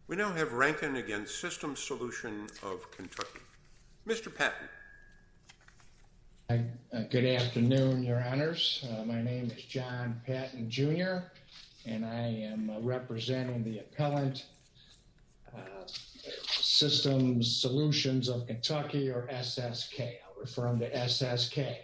We now have Rankin against System Solution of Kentucky. Mr. Patton. Good afternoon, Your Honors. My name is John Patton, Jr., and I am representing the appellant, Systems Solutions of Kentucky, or SSK. I'll refer them to SSK.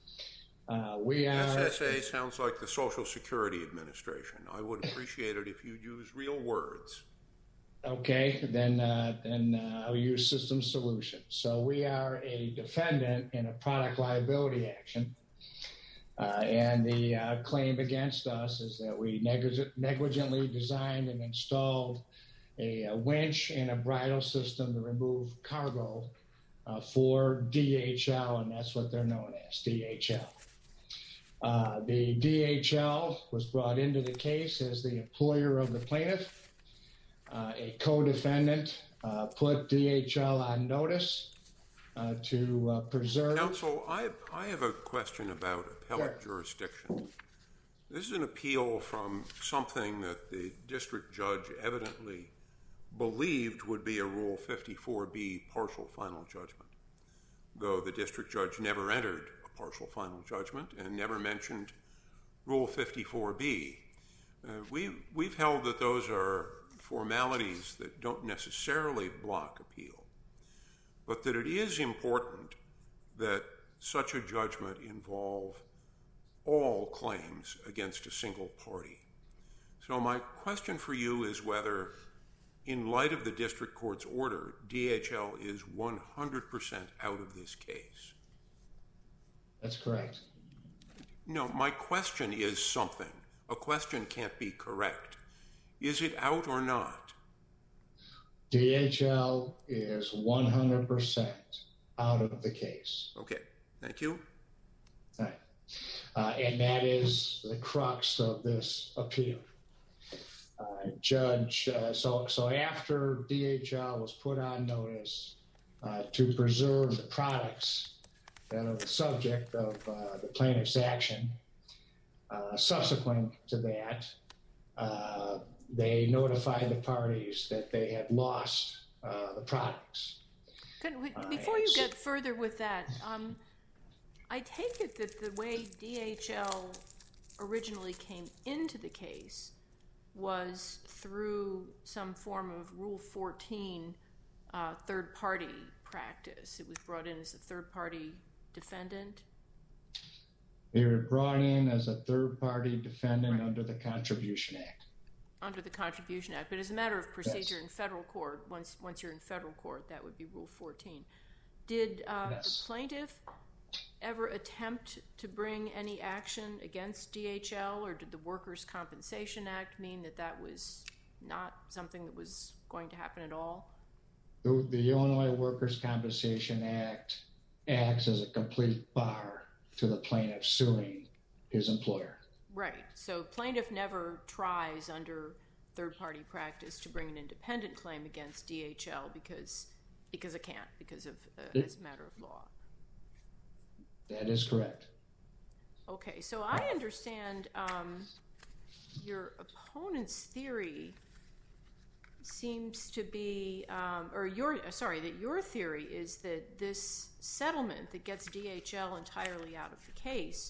SSA sounds like the Social Security Administration. I would appreciate it if you'd use real words. Okay, then I'll use System Solutions. So we are a defendant in a product liability action, and the claim against us is that we negligently designed and installed a winch and a bridle system to remove cargo for DHL, and that's what they're known as, DHL. The DHL was brought into the case as the employer of the plaintiff. A co-defendant put DHL on notice to preserve... Counsel, I have a question about appellate jurisdiction. This is an appeal from something that the district judge evidently believed would be a Rule 54B partial final judgment, though the district judge never entered a partial final judgment and never mentioned Rule 54B. We've held that those are formalities that don't necessarily block appeal, but that it is important that such a judgment involve all claims against a single party. So my question for you is whether, in light of the district court's order, DHL is 100% out of this case. That's correct. No, my question is something. A question can't be correct. Is it out or not? DHL is 100% out of the case. Okay, thank you. All right. And that is the crux of this appeal. Judge, so after DHL was put on notice to preserve the products that are the subject of the plaintiff's action, subsequent to that, they notified the parties that they had lost the products. Before you get further with that, I take it that the way DHL originally came into the case was through some form of Rule 14 third-party practice. It was brought in as a third-party defendant? They were brought in as a third-party defendant under the Contribution Act. Under the Contribution Act, but as a matter of procedure in federal court, once you're in federal court, that would be Rule 14. Did the plaintiff ever attempt to bring any action against DHL, or did the Workers' Compensation Act mean that that was not something that was going to happen at all? The Illinois Workers' Compensation Act acts as a complete bar to the plaintiff suing his employer. Right. So plaintiff never tries under third-party practice to bring an independent claim against DHL because it can't, because of as a matter of law. That is correct. Okay. So I understand your opponent's theory seems to be, that your theory is that this settlement that gets DHL entirely out of the case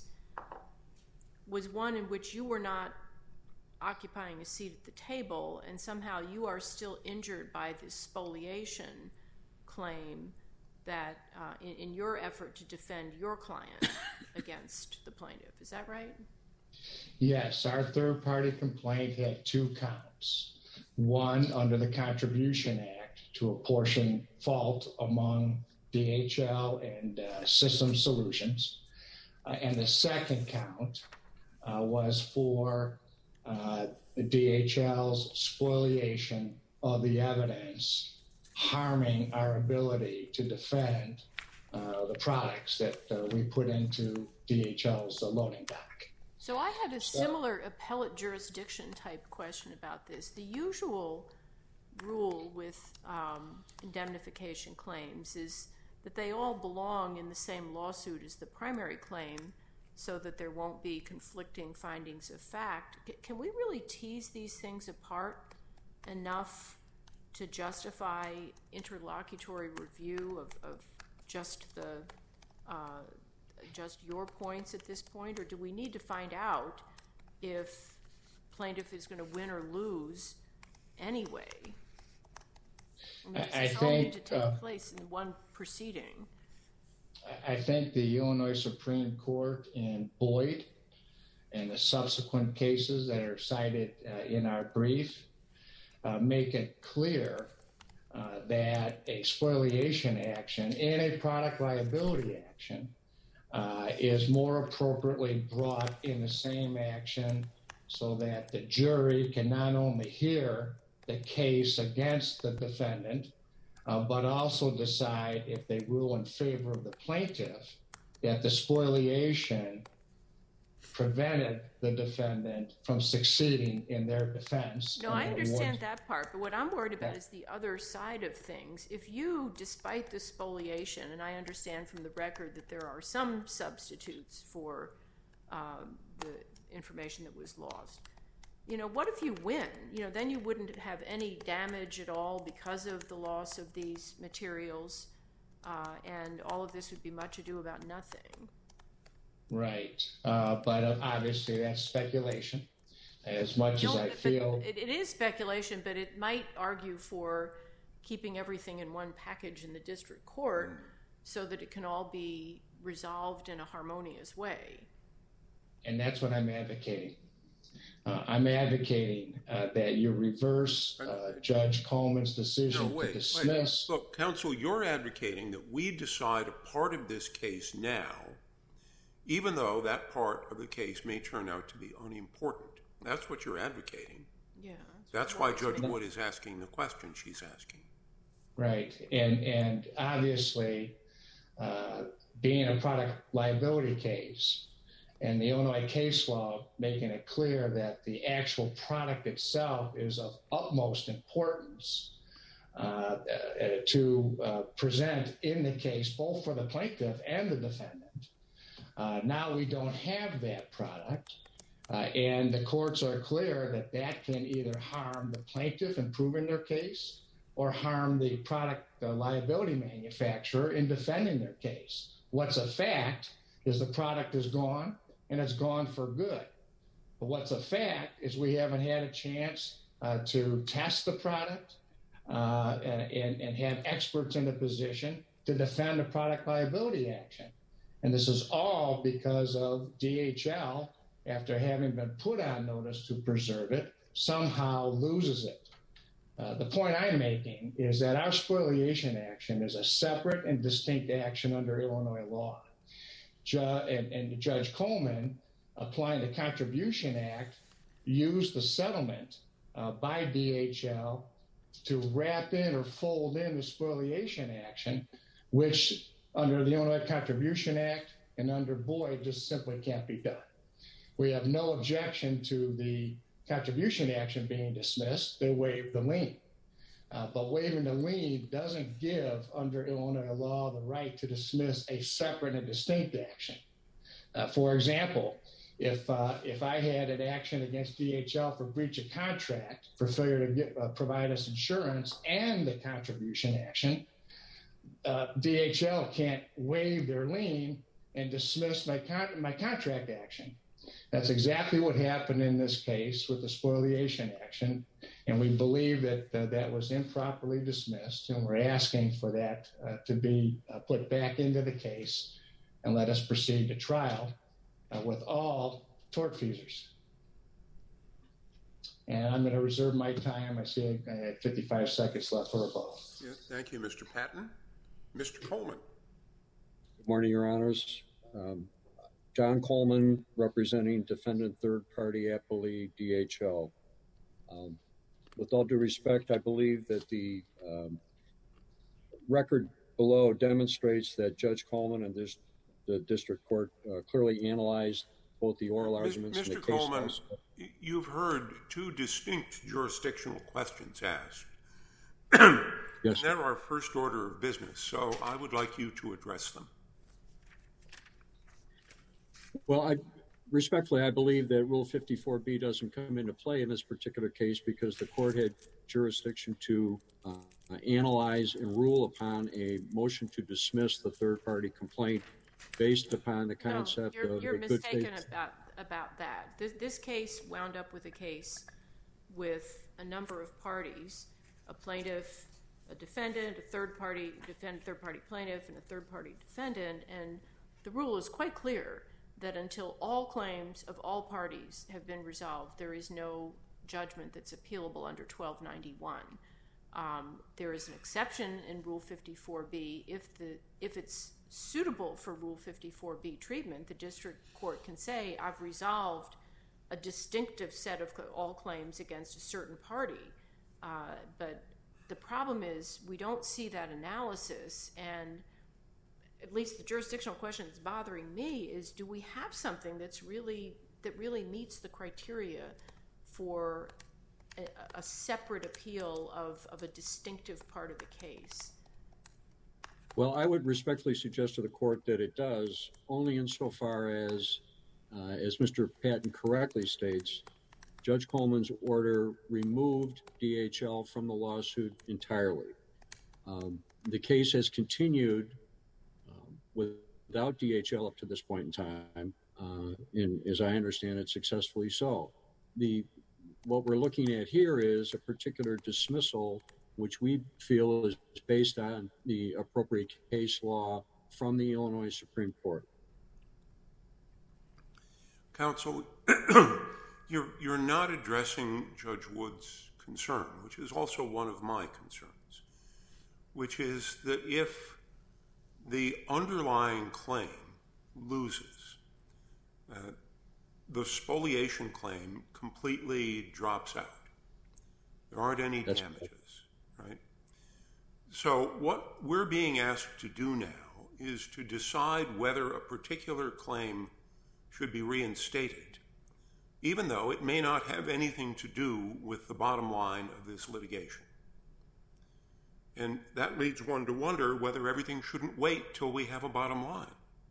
was one in which you were not occupying a seat at the table, and somehow you are still injured by this spoliation claim that in your effort to defend your client against the plaintiff. Is that right? Yes, our third-party complaint had two counts. One, under the Contribution Act, to apportion fault among DHL and System Solutions. And the second count was for the DHL's spoliation of the evidence, harming our ability to defend the products that we put into DHL's loading dock. So I had a similar appellate jurisdiction type question about this. The usual rule with indemnification claims is that they all belong in the same lawsuit as the primary claim so that there won't be conflicting findings of fact. Can we really tease these things apart enough to justify interlocutory review of just your points at this point, or do we need to find out if plaintiff is going to win or lose anyway? I think think need to take place in one proceeding. I think the Illinois Supreme Court in Boyd and the subsequent cases that are cited in our brief make it clear that a spoliation action and a product liability action is more appropriately brought in the same action so that the jury can not only hear the case against the defendant, but also decide, if they rule in favor of the plaintiff, that the spoliation prevented the defendant from succeeding in their defense. No, I understand that part, but what I'm worried about is the other side of things. If you, despite the spoliation, and I understand from the record that there are some substitutes for the information that was lost, what if you win? Then you wouldn't have any damage at all because of the loss of these materials, and all of this would be much ado about nothing. Right. But obviously that's speculation. As much as I feel... It is speculation, but it might argue for keeping everything in one package in the district court so that it can all be resolved in a harmonious way. And that's what I'm advocating. I'm advocating that you reverse Judge Coleman's decision to dismiss... Look, counsel, you're advocating that we decide a part of this case now, even though that part of the case may turn out to be unimportant. That's what you're advocating. Yeah. That's why Judge Wood is asking the question she's asking. Right. And obviously, being a product liability case, and the Illinois case law making it clear that the actual product itself is of utmost importance to present in the case, both for the plaintiff and the defendant. Now we don't have that product, and the courts are clear that that can either harm the plaintiff in proving their case or harm the product liability manufacturer in defending their case. What's a fact is the product is gone, and it's gone for good. But what's a fact is we haven't had a chance to test the product and have experts in the position to defend a product liability action. And this is all because of DHL, after having been put on notice to preserve it, somehow loses it. The point I'm making is that our spoliation action is a separate and distinct action under Illinois law. And Judge Coleman, applying the Contribution Act, used the settlement by DHL to wrap in or fold in the spoliation action, which under the Illinois Contribution Act and under Boyd just simply can't be done. We have no objection to the contribution action being dismissed. They waived the lien. But waiving the lien doesn't give, under Illinois law, the right to dismiss a separate and distinct action. For example, if I had an action against DHL for breach of contract, for failure to provide us insurance, and the contribution action, DHL can't waive their lien and dismiss my contract action. That's exactly what happened in this case with the spoliation action, and we believe that that was improperly dismissed, and we're asking for that to be put back into the case and let us proceed to trial with all tortfeasors. And I'm going to reserve my time. I see I have 55 seconds left for a vote. Yeah, thank you, Mr. Patton. Mr. Coleman. Good morning, Your Honors. John Coleman, representing defendant third-party appellee DHL. With all due respect, I believe that the record below demonstrates that Judge Coleman and the district court clearly analyzed both the oral arguments and the case. Mr. Coleman, you've heard two distinct jurisdictional questions asked. Yes, and they're our first order of business, so I would like you to address them. Well, Respectfully, I believe that Rule 54B doesn't come into play in this particular case because the court had jurisdiction to analyze and rule upon a motion to dismiss the third-party complaint based upon the concept of you're the good faith. mistaken about that. This case wound up with a case with a number of parties, a plaintiff, a defendant, a third-party plaintiff, and a third-party defendant, and the rule is quite clear that until all claims of all parties have been resolved, there is no judgment that's appealable under 1291. There is an exception in Rule 54B. If it's suitable for Rule 54B treatment, the district court can say, I've resolved a distinctive set of all claims against a certain party. But the problem is we don't see that analysis, and at least the jurisdictional question that's bothering me is, do we have something that really meets the criteria for a separate appeal of a distinctive part of the case? Well, I would respectfully suggest to the court that it does, only insofar as Mr. Patton correctly states, Judge Coleman's order removed DHL from the lawsuit entirely. The case has continued without DHL up to this point in time, and as I understand it, successfully so. What we're looking at here is a particular dismissal, which we feel is based on the appropriate case law from the Illinois Supreme Court. Counsel, you're not addressing Judge Wood's concern, which is also one of my concerns, which is that if the underlying claim loses, the spoliation claim completely drops out. There aren't any damages, right? So what we're being asked to do now is to decide whether a particular claim should be reinstated, even though it may not have anything to do with the bottom line of this litigation. And that leads one to wonder whether everything shouldn't wait till we have a bottom line.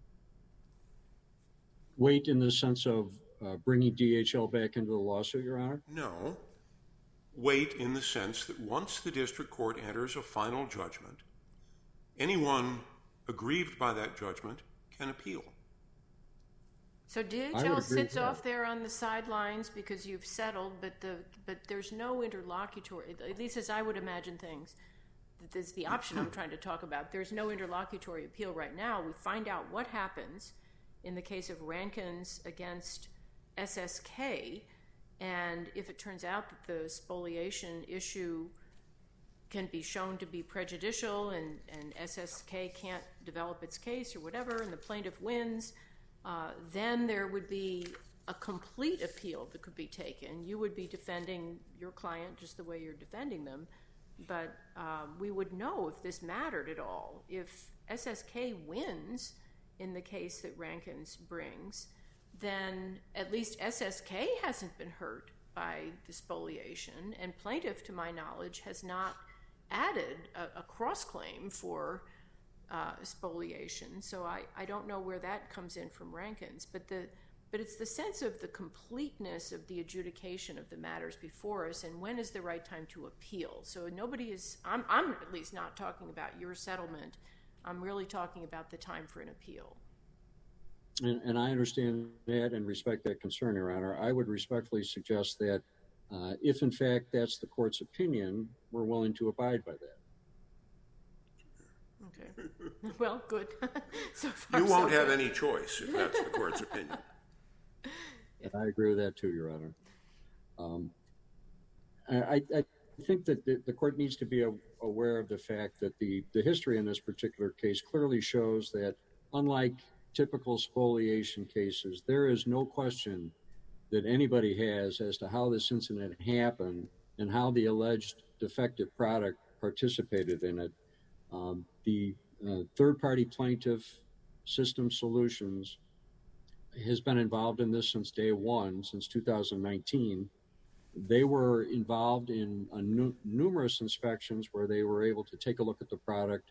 Wait in the sense of bringing DHL back into the lawsuit, Your Honor? No. Wait in the sense that once the district court enters a final judgment, anyone aggrieved by that judgment can appeal. So DHL sits off there on the sidelines because you've settled, but there's no interlocutory, at least as I would imagine things. This is the option I'm trying to talk about. There's no interlocutory appeal right now. We find out what happens in the case of Rankins against SSK, and if it turns out that the spoliation issue can be shown to be prejudicial and SSK can't develop its case or whatever, and the plaintiff wins, then there would be a complete appeal that could be taken. You would be defending your client just the way you're defending them, but we would know if this mattered at all. If SSK wins in the case that Rankins brings, then at least SSK hasn't been hurt by the spoliation, and plaintiff, to my knowledge, has not added a cross-claim for spoliation. So I don't know where that comes in from Rankins, but it's the sense of the completeness of the adjudication of the matters before us, and when is the right time to appeal. So I'm at least not talking about your settlement. I'm really talking about the time for an appeal. And I understand that and respect that concern, Your Honor. I would respectfully suggest that if, in fact, that's the court's opinion, we're willing to abide by that. Okay. Well, good. So far, you won't have any choice if that's the court's opinion. And I agree with that, too, Your Honor. I think that the court needs to be aware of the fact that the history in this particular case clearly shows that, unlike typical spoliation cases, there is no question that anybody has as to how this incident happened and how the alleged defective product participated in it. The third-party plaintiff, System Solutions, has been involved in this since day one, since 2019. They were involved in numerous inspections where they were able to take a look at the product,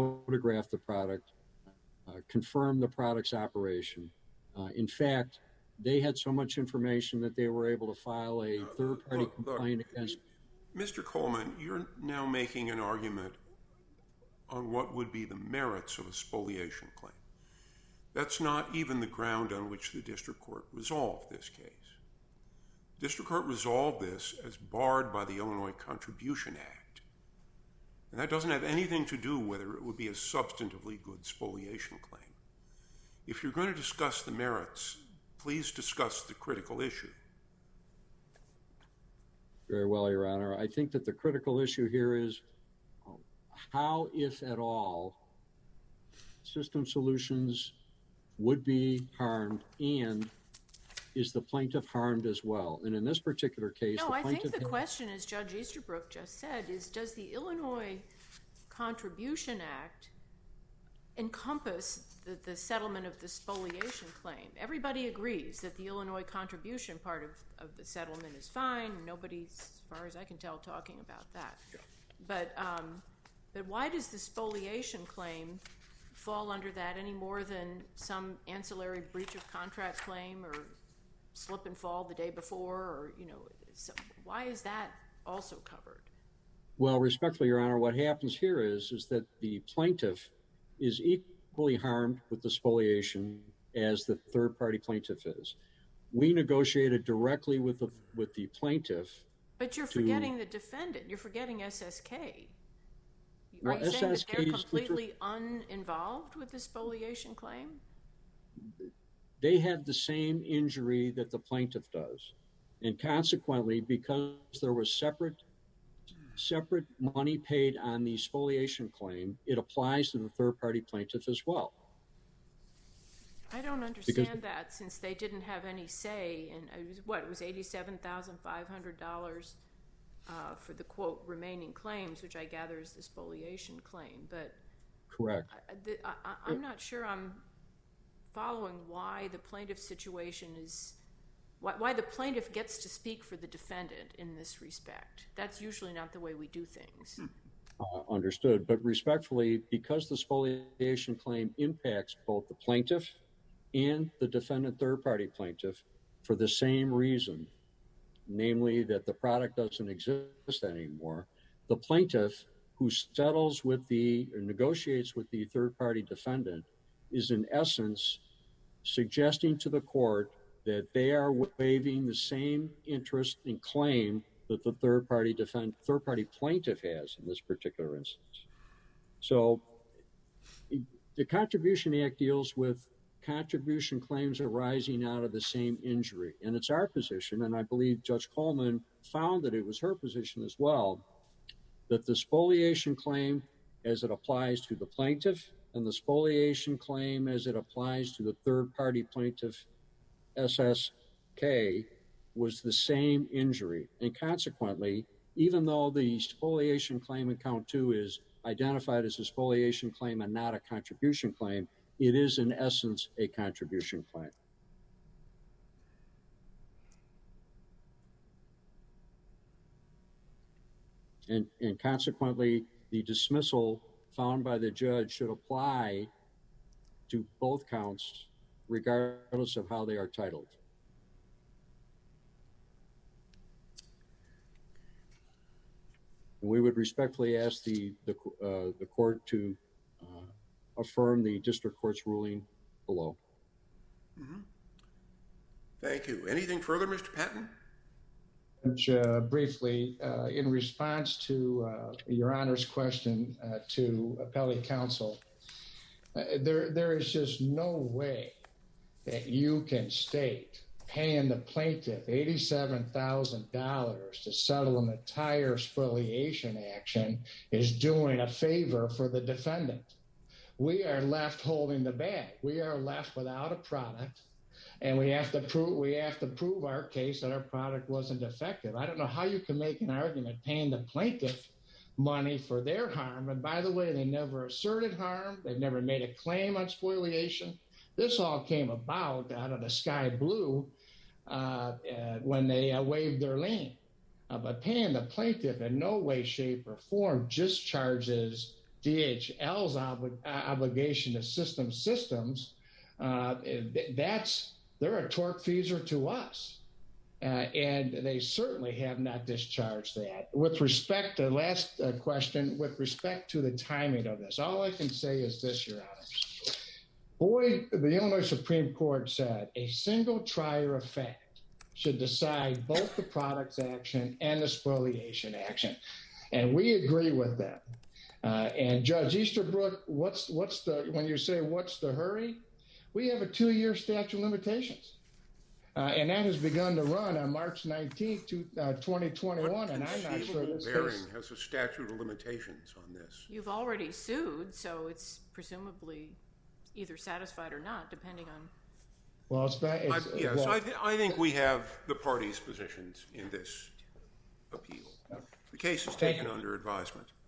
photograph the product, confirm the product's operation. In fact, they had so much information that they were able to file a third-party complaint against. Mr. Coleman, you're now making an argument on what would be the merits of a spoliation claim. That's not even the ground on which the district court resolved this case. District court resolved this as barred by the Illinois Contribution Act. And that doesn't have anything to do whether it would be a substantively good spoliation claim. If you're going to discuss the merits, please discuss the critical issue. Very well, Your Honor. I think that the critical issue here is how, if at all, System Solutions would be harmed, and is the plaintiff harmed as well? And in this particular case, no, the plaintiff... I think the question, as Judge Easterbrook just said, is does the Illinois Contribution Act encompass the settlement of the spoliation claim? Everybody agrees that the Illinois contribution part of the settlement is fine. Nobody's, as far as I can tell, talking about that. Yeah. But why does the spoliation claim fall under that any more than some ancillary breach of contract claim or slip and fall the day before, or, why is that also covered? Well, respectfully, Your Honor, what happens here is that the plaintiff is equally harmed with the spoliation as the third-party plaintiff is. We negotiated directly with the plaintiff. But you're forgetting the defendant. You're forgetting SSK. Are you saying that they're completely uninvolved with the spoliation claim? They have the same injury that the plaintiff does. And consequently, because there was separate money paid on the spoliation claim, it applies to the third-party plaintiff as well. I don't understand that, since they didn't have any say in, it was $87,500 for the, quote, remaining claims, which I gather is the spoliation claim. But correct. I'm not sure I'm following why the plaintiff's situation is, why the plaintiff gets to speak for the defendant in this respect. That's usually not the way we do things. Understood. But respectfully, because the spoliation claim impacts both the plaintiff and the defendant third-party plaintiff for the same reason, namely that the product doesn't exist anymore, the plaintiff who settles with or negotiates with the third-party defendant is in essence suggesting to the court that they are waiving the same interest and claim that the third-party plaintiff has in this particular instance. So the Contribution Act deals with contribution claims arising out of the same injury. And it's our position, and I believe Judge Coleman found that it was her position as well, that the spoliation claim as it applies to the plaintiff and the spoliation claim as it applies to the third-party plaintiff, SSK, was the same injury. And consequently, even though the spoliation claim in count 2 is identified as a spoliation claim and not a contribution claim, it is in essence a contribution claim. And consequently, the dismissal found by the judge should apply to both counts regardless of how they are titled. We would respectfully ask the court to affirm the district court's ruling below. Mm-hmm. Thank you. Anything further, Mr. Patton? Briefly, in response to Your Honor's question to appellate counsel, there is just no way that you can state paying the plaintiff $87,000 to settle an entire spoliation action is doing a favor for the defendant. We are left holding the bag. We are left without a product, and we have to prove our case that our product wasn't effective. I don't know how you can make an argument paying the plaintiff money for their harm. And by the way, they never asserted harm. They've never made a claim on spoliation. This all came about out of the sky blue when they waived their lien. But paying the plaintiff in no way, shape, or form discharges DHL's obligation to systems. That's They're a tortfeasor to us. And they certainly have not discharged that. With respect to last question, with respect to the timing of this, all I can say is this, Your Honors. Boyd, the Illinois Supreme Court said a single trier of fact should decide both the products action and the spoliation action. And we agree with that. And Judge Easterbrook, when you say what's the hurry? We have a 2-year statute of limitations. And that has begun to run on March 19th, 2021, and I'm not sure this bearing has a statute of limitations on this. You've already sued, so it's presumably either satisfied or not, depending on... Well, I think we have the parties' positions in this appeal. The case is taken under advisement.